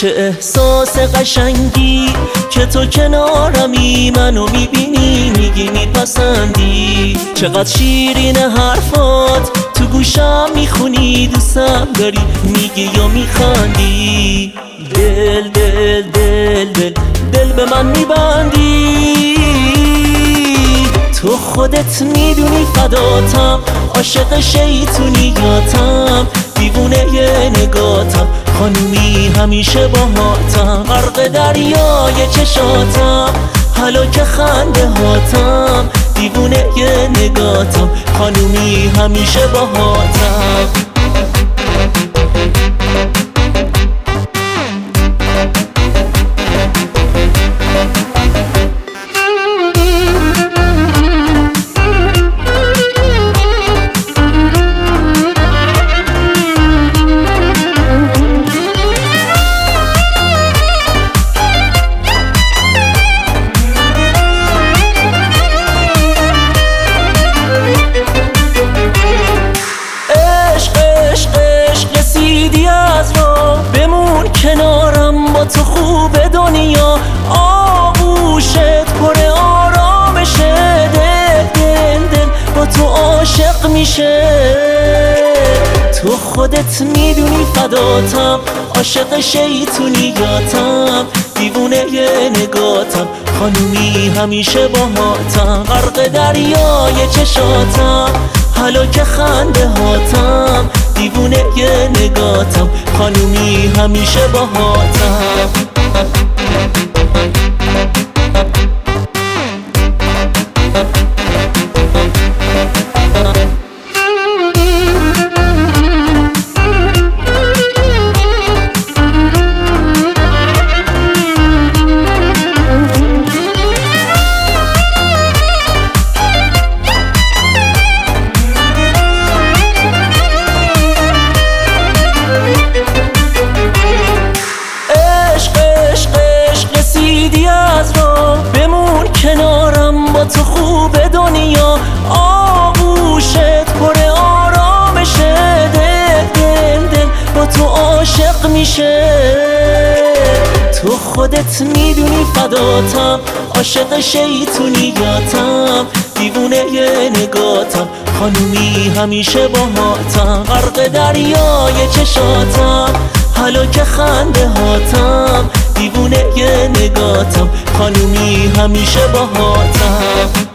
چه احساس قشنگی که تو کنارمی، منو میبینی میگی میپسندی. چقدر شیرین حرفات تو گوشم میخونی، دوستم داری میگی یا میخندی. دل دل دل دل دل به من میبندی. تو خودت میدونی فداتم، عاشق شیطونیاتم، دیوونه ی نگاتم، خانومی همیشه باهاتم، غرق دریای چشاتم، هلاک خنده هاتم، دیوونه ی نگاتم، خانومی همیشه باهاتم. کنارم با تو خوبه دنیا، آغوشت پر آرامشه، دل دل دل با تو عاشق میشه. تو خودت میدونی فداتم، عاشق شیطونیاتم، دیوونه ی نگاتم، خانومی همیشه باهاتم، غرق دریای چشاتم، هلاک خنده هاتم، دیوونه ی نگاتم، خانومی همیشه باهاتم. کنارم با تو خوبه دنیا، آغوشت پر آرامشه، دل دل دل با تو عاشق میشه. تو خودت میدونی فداتم، عاشق شیطونیاتم، دیوونه ی نگاتم، خانومی همیشه باهاتم، غرق دریای چشاتم، هلاک خنده هاتم، دیوونه ی نگاتم، خانومی همیشه باهاتم.